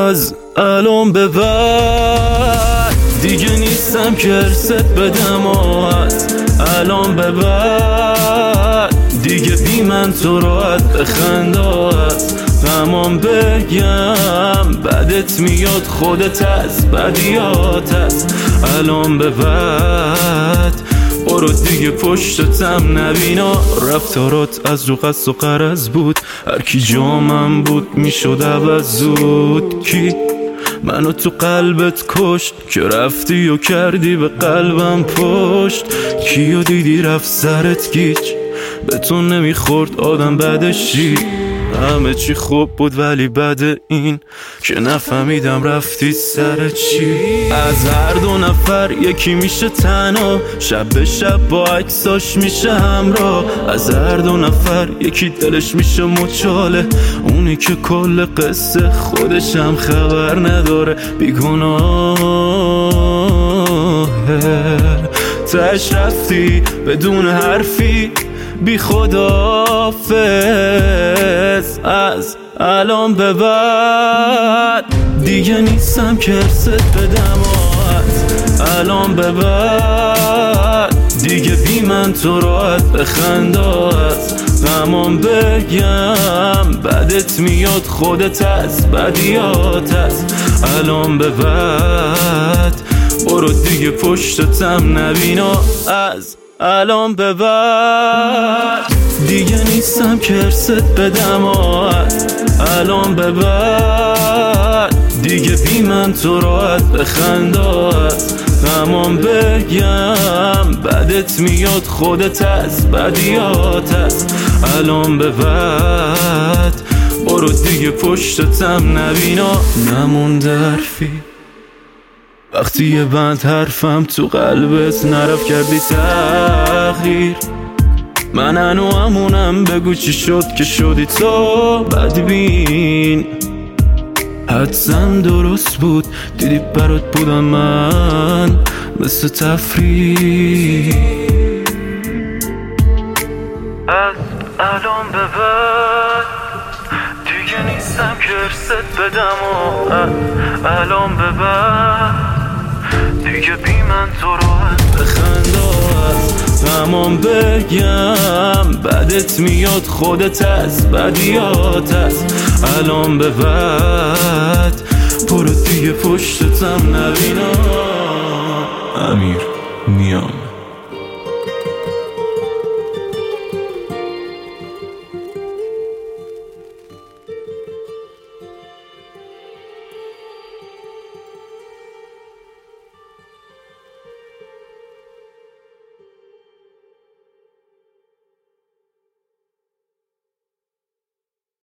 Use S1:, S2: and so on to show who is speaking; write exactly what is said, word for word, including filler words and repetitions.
S1: از الان به بعد دیگه نیستم که ارست بدم و از الان به بعد دیگه بی من تو راحت بخند و از غمام بگم بدت میاد خودت از بدیات از الان به بعد برو دیگه پشتتم نبینا رفتارات از رو قصد و قرض بود هر کی جامم بود میشد عوض زود کی منو تو قلبت کشت که رفتی و کردی به قلبم پشت کیو دیدی رفت سرت گیج به تو نمیخورد آدم بعدشی همه چی خوب بود ولی بعد این که نفهمیدم رفتی سر چی از هر دو نفر یکی میشه تنها شب به شب با عکساش میشه همراه از هر دو نفر یکی دلش میشه مچاله اونی که کل قصه خودش هم خبر نداره بیگناهه تاش رفتی بدون حرفی بی خداحافظ از الان به بعد دیگه نیستم که ارست بدم و از الان به بعد دیگه بی من تو راحت بخند از غمام بگم بدت میاد خودت از بدیات از الان به بعد برو دیگه پشتتم نبینا از الان به بعد دیگه نیستم که ارست بدم و از الان به بعد دیگه بی من تو راحت بخند از غمام بگم بدت میاد خودت از بدیات از الان به بعد برو دیگه پشتتم نبینا نمونده حرفی وقتی یه بند حرفم تو قلبت نرفت کردی تغییر من هنو همونم بگو چی شد که شدی تو بدبین حدسم درست بود دیدی برات بودم من مثل تفریح از الان به بعد دیگه نیستم که ارست بدم و از الان به بعد دیگه بی من تو راحت بخند از غمام بگم بدت میاد خودت از بدیات از الان به بعد برو دیگه پشتتم نبینا امیر نیام